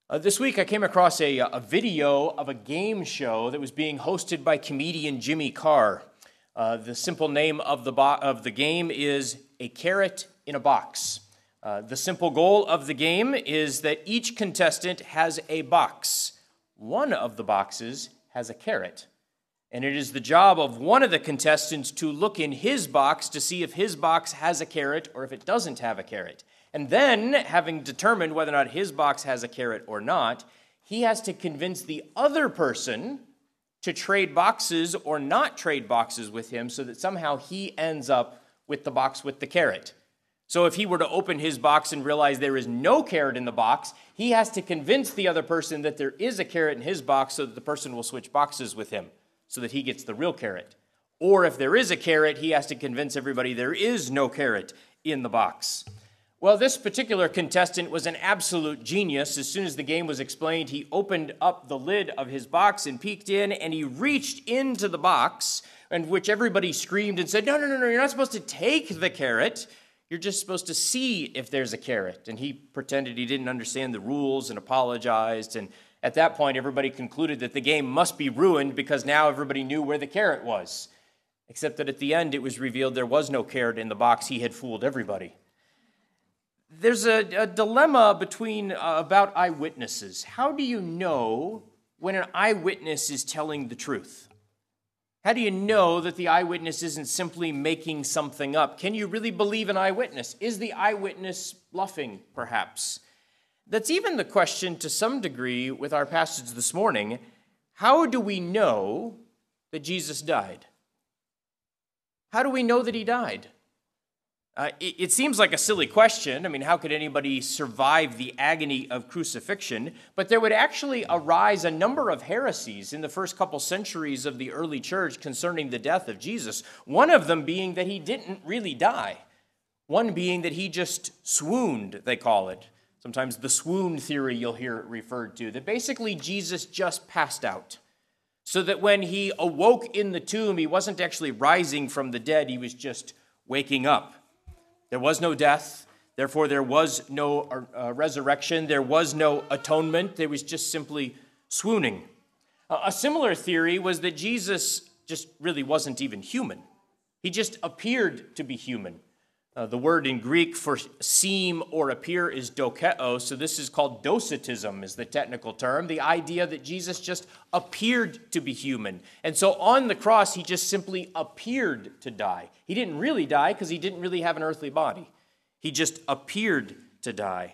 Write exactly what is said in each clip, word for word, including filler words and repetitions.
Uh, this week I came across a, a video of a game show that was being hosted by comedian Jimmy Carr. Uh, the simple name of the, bo- of the game is A Carrot in a Box. Uh, the simple goal of the game is that each contestant has a box. One of the boxes has a carrot. And it is the job of one of the contestants to look in his box to see if his box has a carrot or if it doesn't have a carrot. And then, having determined whether or not his box has a carrot or not, he has to convince the other person to trade boxes or not trade boxes with him so that somehow he ends up with the box with the carrot. So if he were to open his box and realize there is no carrot in the box, he has to convince the other person that there is a carrot in his box so that the person will switch boxes with him so that he gets the real carrot. Or if there is a carrot, he has to convince everybody there is no carrot in the box. Well, this particular contestant was an absolute genius. As soon as the game was explained, he opened up the lid of his box and peeked in, and he reached into the box, and which everybody screamed and said, no, no, no, no, you're not supposed to take the carrot. You're just supposed to see if there's a carrot. And he pretended he didn't understand the rules and apologized. And at that point, everybody concluded that the game must be ruined because now everybody knew where the carrot was. Except that at the end, it was revealed there was no carrot in the box. He had fooled everybody. There's a, a dilemma between uh, about eyewitnesses. How do you know when an eyewitness is telling the truth? How do you know that the eyewitness isn't simply making something up? Can you really believe an eyewitness? Is the eyewitness bluffing, perhaps? That's even the question to some degree with our passage this morning. How do we know that Jesus died? How do we know that he died? Uh, it, it seems like a silly question. I mean, how could anybody survive the agony of crucifixion? But there would actually arise a number of heresies in the first couple centuries of the early church concerning the death of Jesus. One of them being that he didn't really die. One being that he just swooned, they call it. Sometimes the swoon theory you'll hear it referred to. That basically Jesus just passed out. So that when he awoke in the tomb, he wasn't actually rising from the dead. He was just waking up. There was no death, therefore there was no uh, resurrection, there was no atonement, there was just simply swooning. Uh, a similar theory was that Jesus just really wasn't even human. He just appeared to be human. Uh, the word in Greek for seem or appear is dokeo, so this is called docetism is the technical term, the idea that Jesus just appeared to be human. And so on the cross, he just simply appeared to die. He didn't really die because he didn't really have an earthly body. He just appeared to die.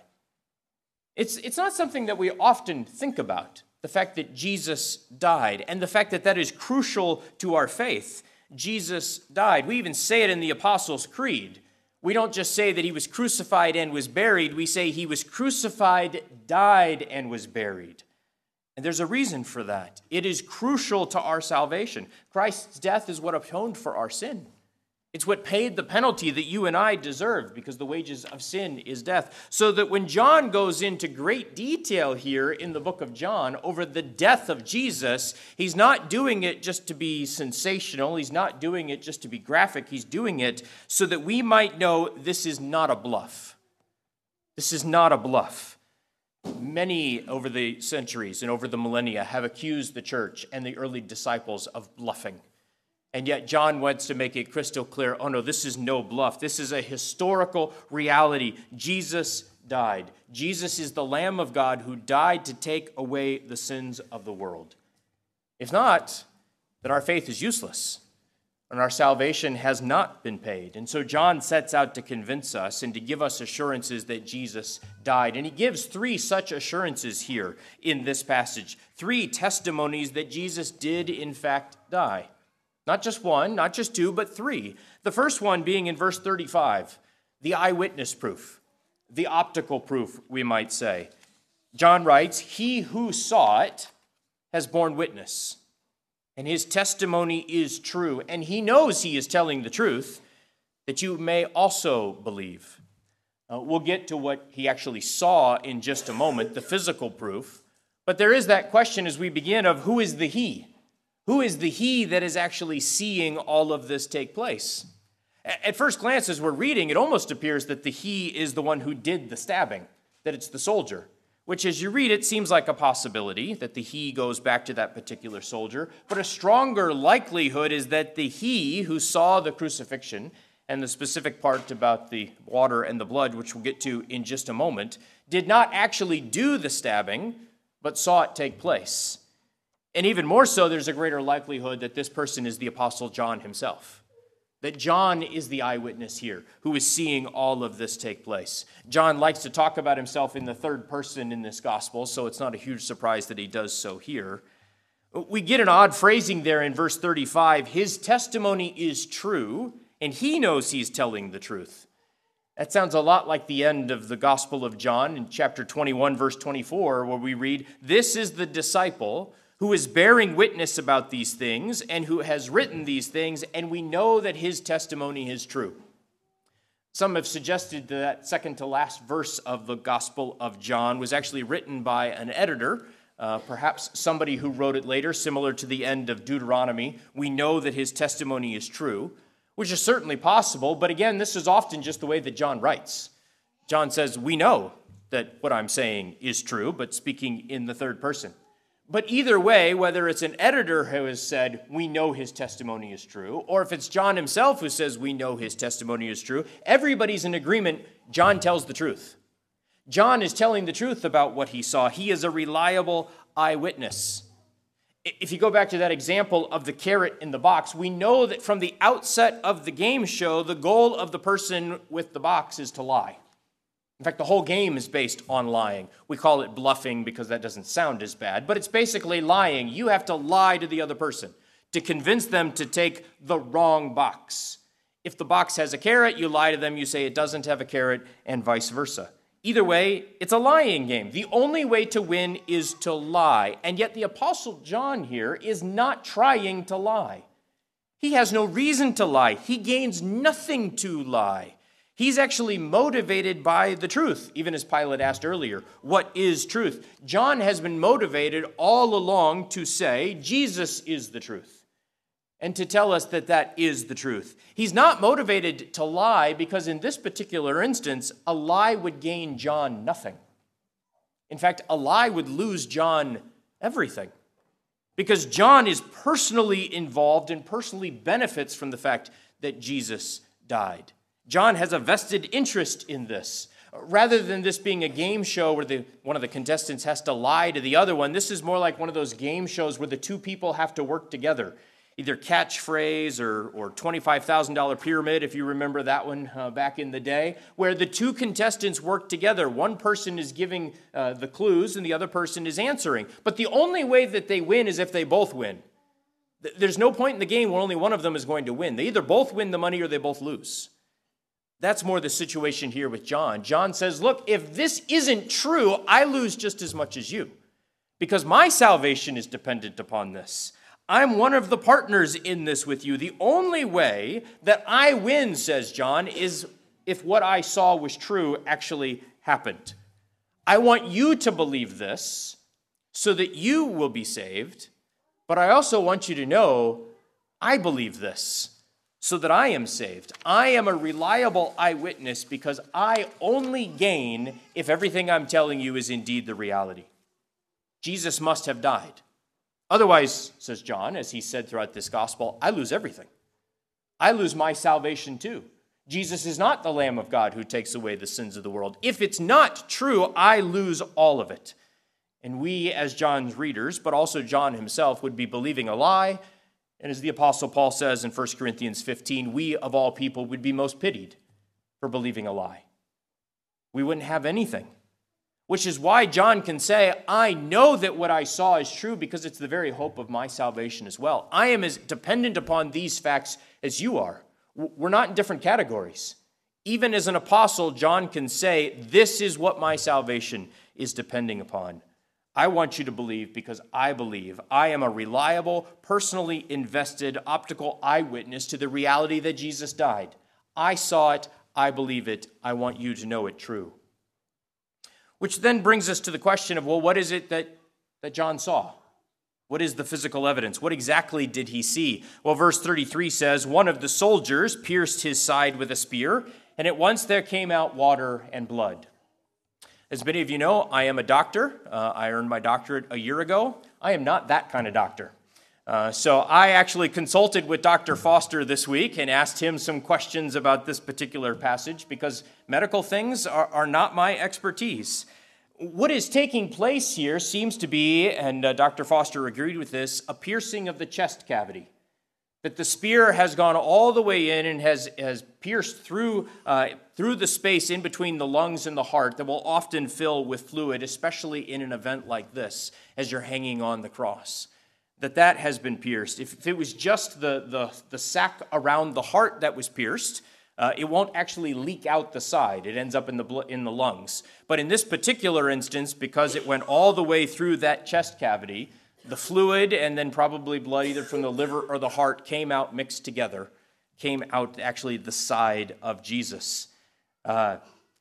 It's, it's not something that we often think about, the fact that Jesus died, and the fact that that is crucial to our faith. Jesus died. We even say it in the Apostles' Creed. We don't just say that he was crucified and was buried. We say he was crucified, died, and was buried. And there's a reason for that. It is crucial to our salvation. Christ's death is what atoned for our sin. It's what paid the penalty that you and I deserved because the wages of sin is death. So that when John goes into great detail here in the book of John over the death of Jesus, he's not doing it just to be sensational. He's not doing it just to be graphic. He's doing it so that we might know this is not a bluff. This is not a bluff. Many over the centuries and over the millennia have accused the church and the early disciples of bluffing. And yet John wants to make it crystal clear, oh no, this is no bluff. This is a historical reality. Jesus died. Jesus is the Lamb of God who died to take away the sins of the world. If not, then our faith is useless, and our salvation has not been paid. And so John sets out to convince us and to give us assurances that Jesus died. And he gives three such assurances here in this passage. Three testimonies that Jesus did in fact die. Not just one, not just two, but three. The first one being in verse thirty-five, the eyewitness proof, the optical proof, we might say. John writes, he who saw it has borne witness, and his testimony is true, and he knows he is telling the truth, that you may also believe. Uh, we'll get to what he actually saw in just a moment, the physical proof, but there is that question as we begin of who is the he? Who is the he that is actually seeing all of this take place? At first glance, as we're reading, it almost appears that the he is the one who did the stabbing, that it's the soldier. which as you read it seems like a possibility that the he goes back to that particular soldier, but a stronger likelihood is that the he who saw the crucifixion and the specific part about the water and the blood, which we'll get to in just a moment, did not actually do the stabbing, but saw it take place. And even more so, there's a greater likelihood that this person is the Apostle John himself. That John is the eyewitness here who is seeing all of this take place. John likes to talk about himself in the third person in this gospel, so it's not a huge surprise that he does so here. We get an odd phrasing there in verse thirty-five. His testimony is true, and he knows he's telling the truth. That sounds a lot like the end of the Gospel of John in chapter twenty-one, verse twenty-four, where we read, "This is the disciple who is bearing witness about these things and who has written these things, and we know that his testimony is true." Some have suggested that second to last verse of the Gospel of John was actually written by an editor, uh, perhaps somebody who wrote it later, similar to the end of Deuteronomy. We know that his testimony is true, which is certainly possible, but again, this is often just the way that John writes. John says, we know that what I'm saying is true, but speaking in the third person. But either way, whether it's an editor who has said, we know his testimony is true, or if it's John himself who says, we know his testimony is true, everybody's in agreement, John tells the truth. John is telling the truth about what he saw. He is a reliable eyewitness. If you go back to that example of the carrot in the box, we know that from the outset of the game show, the goal of the person with the box is to lie. In fact, the whole game is based on lying. We call it bluffing because that doesn't sound as bad, but it's basically lying. You have to lie to the other person to convince them to take the wrong box. If the box has a carrot, you lie to them, you say it doesn't have a carrot, and vice versa. Either way, it's a lying game. The only way to win is to lie, and yet the Apostle John here is not trying to lie. He has no reason to lie. He gains nothing to lie. He's actually motivated by the truth, even as Pilate asked earlier, what is truth? John has been motivated all along to say Jesus is the truth and to tell us that that is the truth. He's not motivated to lie because in this particular instance, a lie would gain John nothing. In fact, a lie would lose John everything because John is personally involved and personally benefits from the fact that Jesus died. John has a vested interest in this. Rather than this being a game show where the, one of the contestants has to lie to the other one, this is more like one of those game shows where the two people have to work together. Either catchphrase or, or twenty-five thousand dollars pyramid, if you remember that one uh, back in the day, where the two contestants work together. One person is giving uh, the clues and the other person is answering. But the only way that they win is if they both win. There's no point in the game where only one of them is going to win. They either both win the money or they both lose. That's more the situation here with John. John says, look, if this isn't true, I lose just as much as you because my salvation is dependent upon this. I'm one of the partners in this with you. The only way that I win, says John, is if what I saw was true actually happened. I want you to believe this so that you will be saved, but I also want you to know I believe this so that I am saved. I am a reliable eyewitness because I only gain if everything I'm telling you is indeed the reality. Jesus must have died. Otherwise, says John, as he said throughout this gospel, I lose everything. I lose my salvation too. Jesus is not the Lamb of God who takes away the sins of the world. If it's not true, I lose all of it. And we, as John's readers, but also John himself, would be believing a lie. And as the Apostle Paul says in First Corinthians fifteen, we of all people would be most pitied for believing a lie. We wouldn't have anything. Which is why John can say, I know that what I saw is true because it's the very hope of my salvation as well. I am as dependent upon these facts as you are. We're not in different categories. Even as an apostle, John can say, this is what my salvation is depending upon. I want you to believe because I believe. I am a reliable, personally invested, optical eyewitness to the reality that Jesus died. I saw it. I believe it. I want you to know it true. Which then brings us to the question of, well, what is it that, that John saw? What is the physical evidence? What exactly did he see? Well, verse thirty-three says, one of the soldiers pierced his side with a spear, and at once there came out water and blood. As many of you know, I am a doctor. Uh, I earned my doctorate a year ago. I am not that kind of doctor. Uh, so I actually consulted with Doctor Foster this week and asked him some questions about this particular passage because medical things are, are not my expertise. What is taking place here seems to be, and uh, Doctor Foster agreed with this, a piercing of the chest cavity. That the spear has gone all the way in and has, has pierced through, uh, through the space in between the lungs and the heart that will often fill with fluid, especially in an event like this, as you're hanging on the cross. That that has been pierced. If, if it was just the, the, the sac around the heart that was pierced, uh, it won't actually leak out the side. It ends up in the, blo- in the lungs. But in this particular instance, because it went all the way through that chest cavity, the fluid and then probably blood either from the liver or the heart came out mixed together, came out actually the side of Jesus. Uh,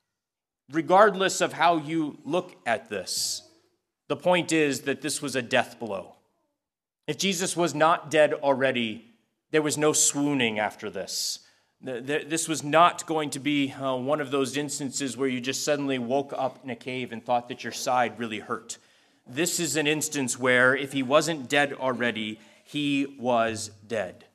regardless of how you look at this, the point is that this was a death blow. If Jesus was not dead already, there was no swooning after this. This was not going to be uh, one of those instances where you just suddenly woke up in a cave and thought that your side really hurt. This is an instance where if he wasn't dead already, he was dead.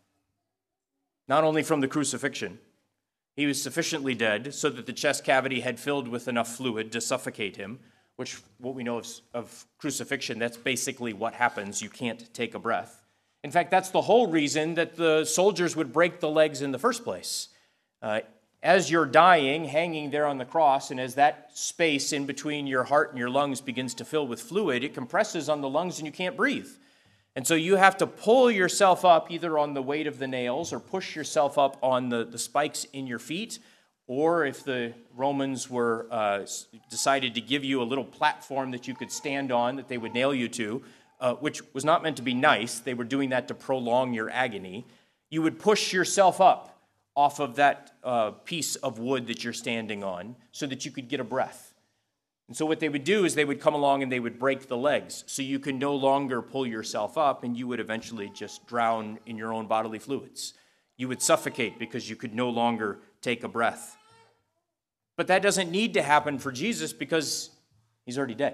Not only from the crucifixion, he was sufficiently dead so that the chest cavity had filled with enough fluid to suffocate him, which what we know of, of crucifixion, that's basically what happens. You can't take a breath. In fact, that's the whole reason that the soldiers would break the legs in the first place. Uh, As you're dying, hanging there on the cross, and as that space in between your heart and your lungs begins to fill with fluid, it compresses on the lungs and you can't breathe. And so you have to pull yourself up either on the weight of the nails or push yourself up on the, the spikes in your feet, or if the Romans were uh, decided to give you a little platform that you could stand on that they would nail you to, uh, which was not meant to be nice. They were doing that to prolong your agony. You would push yourself up off of that uh, piece of wood that you're standing on so that you could get a breath. And so what they would do is they would come along and they would break the legs so you can no longer pull yourself up and you would eventually just drown in your own bodily fluids. You would suffocate because you could no longer take a breath. But that doesn't need to happen for Jesus because he's already dead.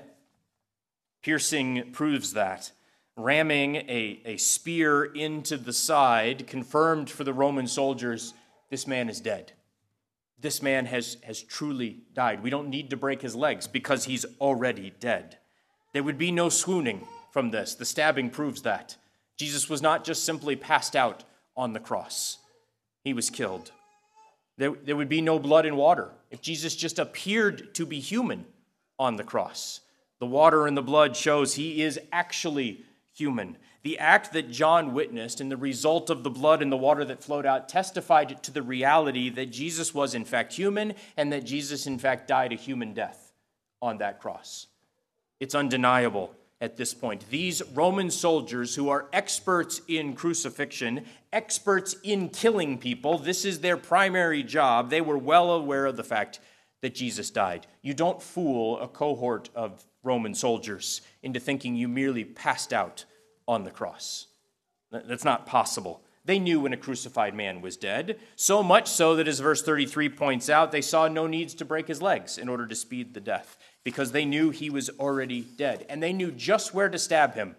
Piercing proves that. Ramming a, a spear into the side confirmed for the Roman soldiers, this man is dead. This man has, has truly died. We don't need to break his legs because he's already dead. There would be no swooning from this. The stabbing proves that. Jesus was not just simply passed out on the cross. He was killed. There, there would be no blood and water if Jesus just appeared to be human on the cross. The water and the blood shows he is actually human. The act that John witnessed and the result of the blood and the water that flowed out testified to the reality that Jesus was in fact human and that Jesus in fact died a human death on that cross. It's undeniable at this point. These Roman soldiers who are experts in crucifixion, experts in killing people, this is their primary job. They were well aware of the fact that Jesus died. You don't fool a cohort of Roman soldiers into thinking you merely passed out on the cross. That's not possible. They knew when a crucified man was dead, so much so that, as verse thirty-three points out, they saw no needs to break his legs in order to speed the death, because they knew he was already dead, and they knew just where to stab him.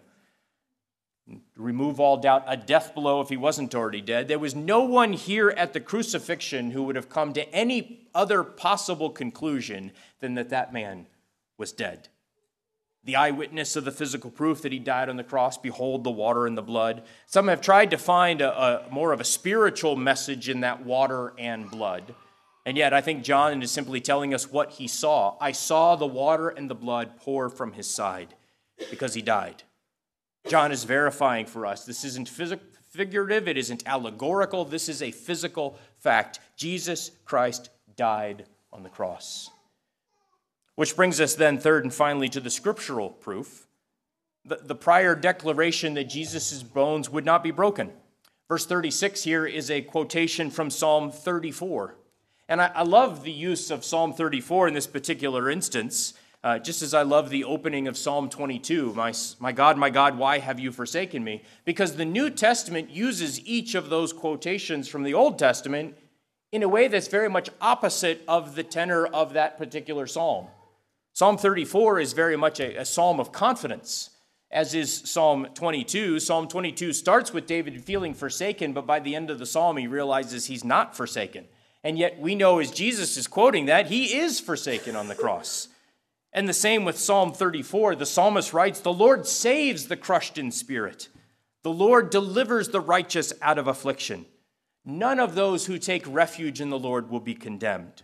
Remove all doubt, a death blow if he wasn't already dead. There was no one here at the crucifixion who would have come to any other possible conclusion than that that man was dead. The eyewitness of the physical proof that he died on the cross, behold the water and the blood. Some have tried to find a, a more of a spiritual message in that water and blood. And yet I think John is simply telling us what he saw. I saw the water and the blood pour from his side because he died. John is verifying for us. This isn't phys- figurative. It isn't allegorical. This is a physical fact. Jesus Christ died on the cross. Which brings us then third and finally to the scriptural proof. The, the prior declaration that Jesus' bones would not be broken. Verse thirty-six here is a quotation from Psalm thirty-four. And I, I love the use of Psalm thirty-four in this particular instance, uh, just as I love the opening of Psalm twenty-two, my, my God, my God, why have you forsaken me? Because the New Testament uses each of those quotations from the Old Testament in a way that's very much opposite of the tenor of that particular psalm. Psalm thirty-four is very much a, a psalm of confidence, as is Psalm twenty-two. Psalm twenty-two starts with David feeling forsaken, but by the end of the psalm, he realizes he's not forsaken. And yet we know as Jesus is quoting that, he is forsaken on the cross. And the same with Psalm thirty-four. The psalmist writes, "The Lord saves the crushed in spirit. The Lord delivers the righteous out of affliction. None of those who take refuge in the Lord will be condemned."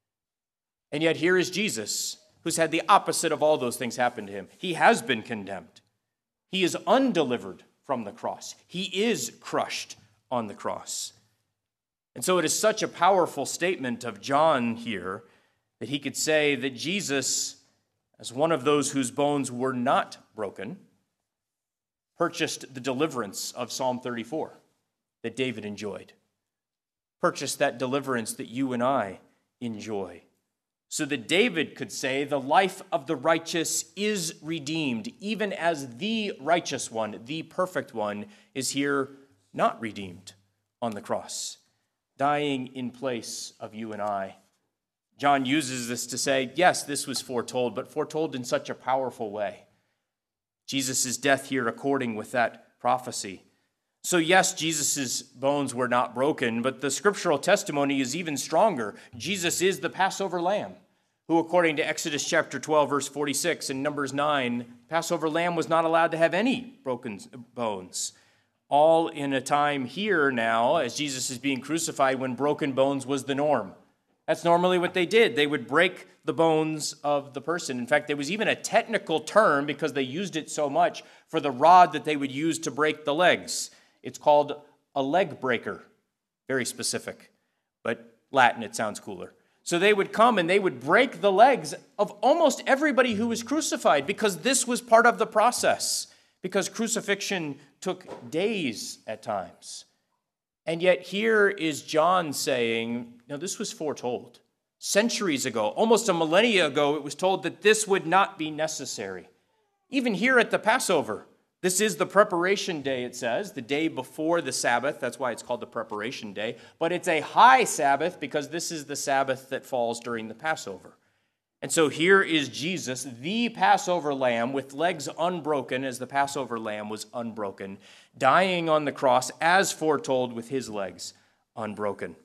And yet here is Jesus, who's had the opposite of all those things happen to him. He has been condemned. He is undelivered from the cross. He is crushed on the cross. And so it is such a powerful statement of John here that he could say that Jesus, as one of those whose bones were not broken, purchased the deliverance of Psalm thirty-four that David enjoyed. Purchased that deliverance that you and I enjoy. So that David could say, the life of the righteous is redeemed, even as the righteous one, the perfect one, is here not redeemed on the cross, dying in place of you and I. John uses this to say, yes, this was foretold, but foretold in such a powerful way. Jesus' death here according with that prophecy. So yes, Jesus' bones were not broken, but the scriptural testimony is even stronger. Jesus is the Passover lamb, who according to Exodus chapter twelve, verse forty-six, and Numbers nine, Passover lamb was not allowed to have any broken bones. All in a time here now, as Jesus is being crucified, when broken bones was the norm. That's normally what they did. They would break the bones of the person. In fact, there was even a technical term, because they used it so much, for the rod that they would use to break the legs. It's called a leg breaker. Very specific, but Latin, it sounds cooler. So they would come and they would break the legs of almost everybody who was crucified, because this was part of the process, because crucifixion took days at times. And yet here is John saying, no, this was foretold. Centuries ago, almost a millennia ago, it was told that this would not be necessary. Even here at the Passover, this is the preparation day, it says, the day before the Sabbath. That's why it's called the preparation day. But it's a high Sabbath because this is the Sabbath that falls during the Passover. And so here is Jesus, the Passover lamb, with legs unbroken, as the Passover lamb was unbroken, dying on the cross as foretold with his legs unbroken.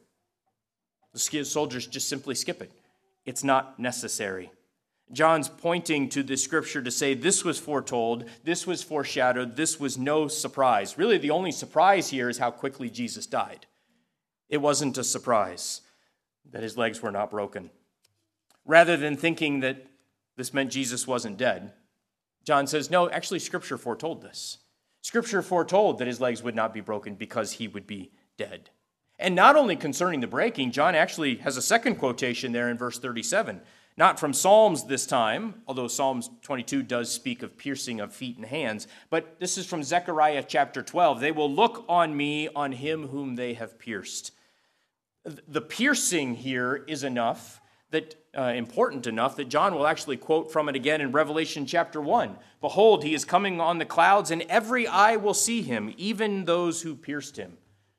The soldiers just simply skip it. It's not necessary. John's pointing to the scripture to say this was foretold, this was foreshadowed, this was no surprise. Really, the only surprise here is how quickly Jesus died. It wasn't a surprise that his legs were not broken. Rather than thinking that this meant Jesus wasn't dead, John says, no, actually, Scripture foretold this. Scripture foretold that his legs would not be broken because he would be dead. And not only concerning the breaking, John actually has a second quotation there in verse thirty-seven. Not from Psalms this time, although Psalms twenty-two does speak of piercing of feet and hands, but this is from Zechariah chapter twelve. They will look on me, on him whom they have pierced. The piercing here is enough, that uh, important enough, that John will actually quote from it again in Revelation chapter one. Behold, he is coming on the clouds, and every eye will see him, even those who pierced him.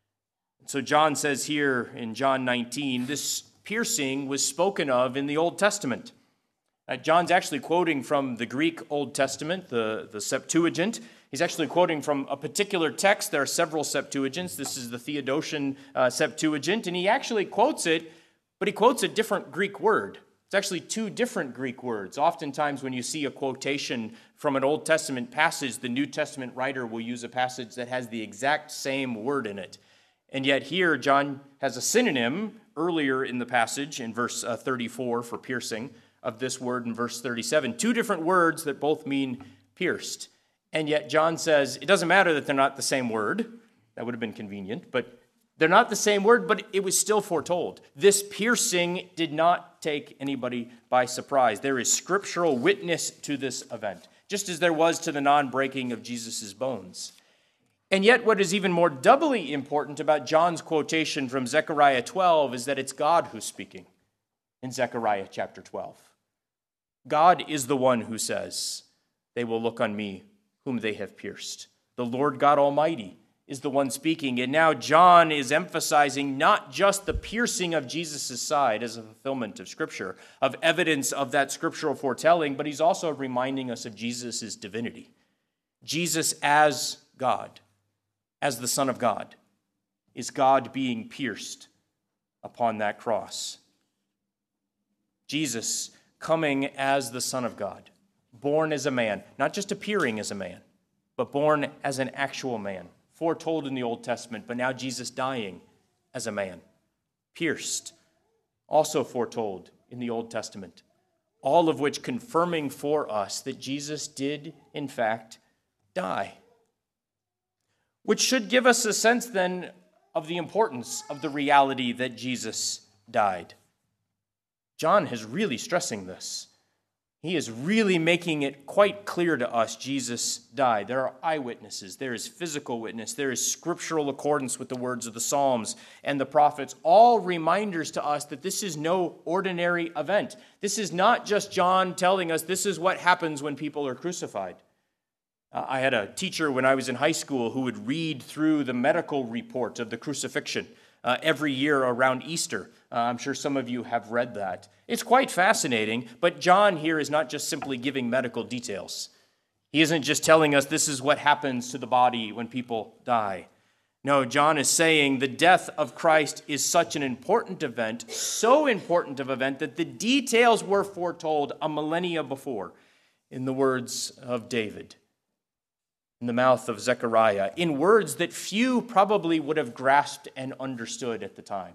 So John says here in John nineteen, this piercing was spoken of in the Old Testament. Uh, John's actually quoting from the Greek Old Testament, the, the Septuagint. He's actually quoting from a particular text. There are several Septuagints. This is the Theodotian uh, Septuagint, and he actually quotes it, but he quotes a different Greek word. It's actually two different Greek words. Oftentimes when you see a quotation from an Old Testament passage, the New Testament writer will use a passage that has the exact same word in it. And yet here, John has a synonym earlier in the passage, in verse uh, thirty-four, for piercing, of this word in verse thirty-seven. Two different words that both mean pierced. And yet John says, it doesn't matter that they're not the same word. That would have been convenient, but they're not the same word, but it was still foretold. This piercing did not take anybody by surprise. There is scriptural witness to this event, just as there was to the non-breaking of Jesus' bones. And yet what is even more doubly important about John's quotation from Zechariah twelve is that it's God who's speaking in Zechariah chapter twelve. God is the one who says, they will look on me whom they have pierced. The Lord God Almighty is the one speaking. And now John is emphasizing not just the piercing of Jesus' side as a fulfillment of Scripture, of evidence of that scriptural foretelling, but he's also reminding us of Jesus' divinity. Jesus as God, as the Son of God, is God being pierced upon that cross. Jesus coming as the Son of God, born as a man, not just appearing as a man, but born as an actual man, foretold in the Old Testament, but now Jesus dying as a man, pierced, also foretold in the Old Testament, all of which confirming for us that Jesus did, in fact, die. Which should give us a sense then of the importance of the reality that Jesus died. John is really stressing this. He is really making it quite clear to us Jesus died. There are eyewitnesses. There is physical witness. There is scriptural accordance with the words of the Psalms and the prophets, all reminders to us that this is no ordinary event. This is not just John telling us this is what happens when people are crucified. Uh, I had a teacher when I was in high school who would read through the medical report of the crucifixion uh, every year around Easter. Uh, I'm sure some of you have read that. It's quite fascinating, but John here is not just simply giving medical details. He isn't just telling us this is what happens to the body when people die. No, John is saying the death of Christ is such an important event, so important of an event that the details were foretold a millennia before in the words of David, in the mouth of Zechariah, in words that few probably would have grasped and understood at the time.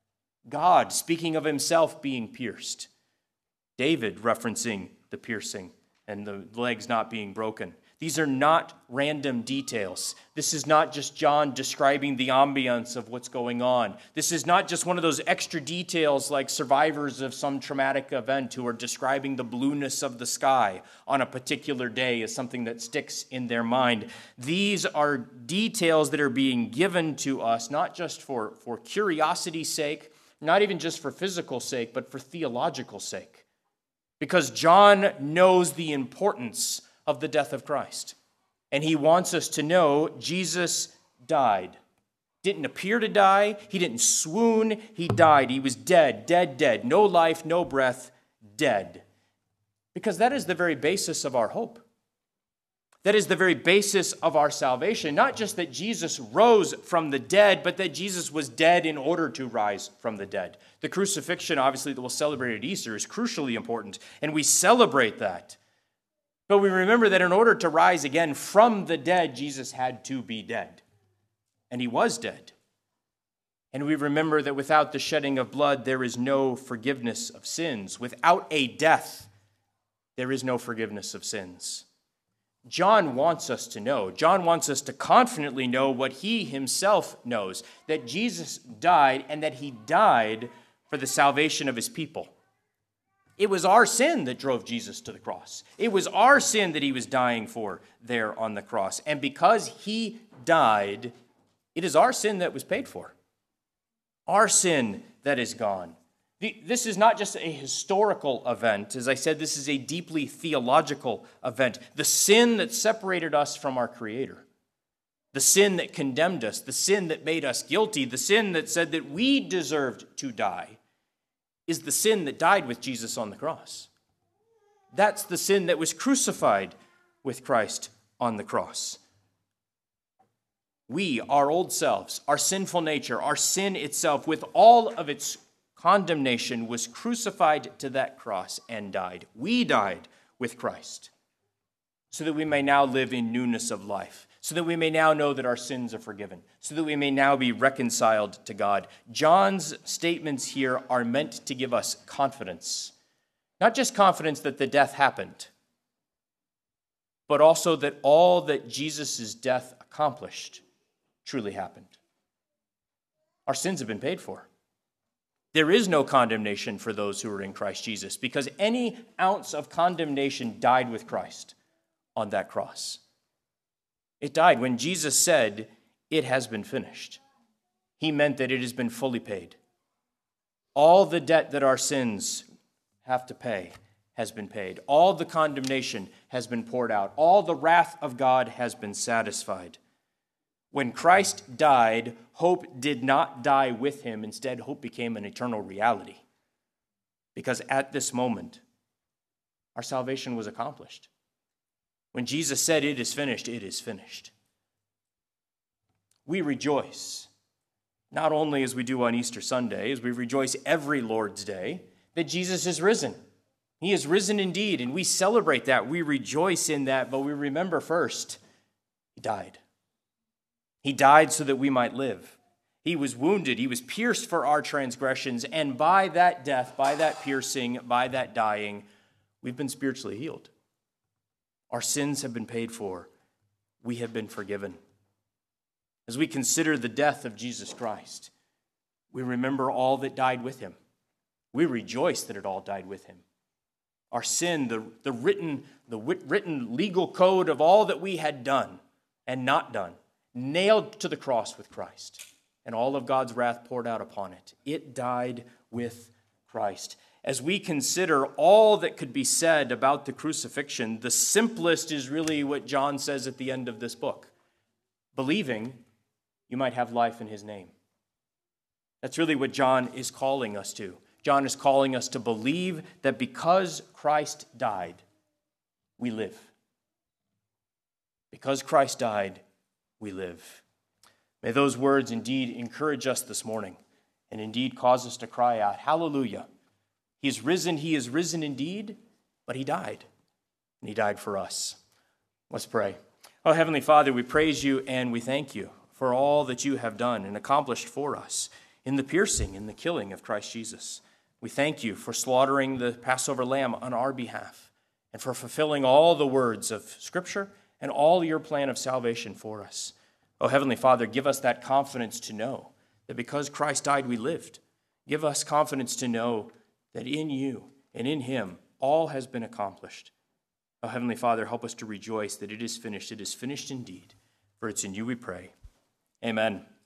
God speaking of himself being pierced. David referencing the piercing and the legs not being broken. These are not random details. This is not just John describing the ambience of what's going on. This is not just one of those extra details like survivors of some traumatic event who are describing the blueness of the sky on a particular day as something that sticks in their mind. These are details that are being given to us not just for, for curiosity's sake, not even just for physical sake, but for theological sake. Because John knows the importance of the death of Christ. And he wants us to know Jesus died. Didn't appear to die. He didn't swoon. He died. He was dead, dead, dead. No life, no breath, dead. Because that is the very basis of our hope. That is the very basis of our salvation. Not just that Jesus rose from the dead, but that Jesus was dead in order to rise from the dead. The crucifixion, obviously, that we'll celebrate at Easter is crucially important, and we celebrate that. But we remember that in order to rise again from the dead, Jesus had to be dead. And he was dead. And we remember that without the shedding of blood, there is no forgiveness of sins. Without a death, there is no forgiveness of sins. John wants us to know, John wants us to confidently know what he himself knows, that Jesus died and that he died for the salvation of his people. It was our sin that drove Jesus to the cross. It was our sin that he was dying for there on the cross. And because he died, it is our sin that was paid for. Our sin that is gone. This is not just a historical event. As I said, this is a deeply theological event. The sin that separated us from our Creator, the sin that condemned us, the sin that made us guilty, the sin that said that we deserved to die, is the sin that died with Jesus on the cross. That's the sin that was crucified with Christ on the cross. We, our old selves, our sinful nature, our sin itself, with all of its condemnation, was crucified to that cross and died. We died with Christ so that we may now live in newness of life, so that we may now know that our sins are forgiven, so that we may now be reconciled to God. John's statements here are meant to give us confidence, not just confidence that the death happened, but also that all that Jesus' death accomplished truly happened. Our sins have been paid for. There is no condemnation for those who are in Christ Jesus, because any ounce of condemnation died with Christ on that cross. It died when Jesus said, "It has been finished." He meant that it has been fully paid. All the debt that our sins have to pay has been paid. All the condemnation has been poured out. All the wrath of God has been satisfied. When Christ died, hope did not die with him. Instead, hope became an eternal reality. Because at this moment, our salvation was accomplished. When Jesus said, "It is finished," it is finished. We rejoice, not only as we do on Easter Sunday, as we rejoice every Lord's Day, that Jesus is risen. He is risen indeed, and we celebrate that. We rejoice in that, but we remember first, he died. He died so that we might live. He was wounded. He was pierced for our transgressions, and by that death, by that piercing, by that dying, we've been spiritually healed. Our sins have been paid for. We have been forgiven. As we consider the death of Jesus Christ, we remember all that died with him. We rejoice that it all died with him. Our sin, the, the, written, the written legal code of all that we had done and not done, nailed to the cross with Christ, and all of God's wrath poured out upon it. It died with Christ. As we consider all that could be said about the crucifixion, the simplest is really what John says at the end of this book. Believing, you might have life in his name. That's really what John is calling us to. John is calling us to believe that because Christ died, we live. Because Christ died, we live. May those words indeed encourage us this morning and indeed cause us to cry out, "Hallelujah! He is risen, he is risen indeed, but he died, and he died for us." Let's pray. Oh, Heavenly Father, we praise you and we thank you for all that you have done and accomplished for us in the piercing and the killing of Christ Jesus. We thank you for slaughtering the Passover lamb on our behalf and for fulfilling all the words of Scripture and all your plan of salvation for us. Oh, Heavenly Father, give us that confidence to know that because Christ died, we lived. Give us confidence to know that in you and in him, all has been accomplished. Oh, Heavenly Father, help us to rejoice that it is finished. It is finished indeed. For it's in you we pray. Amen.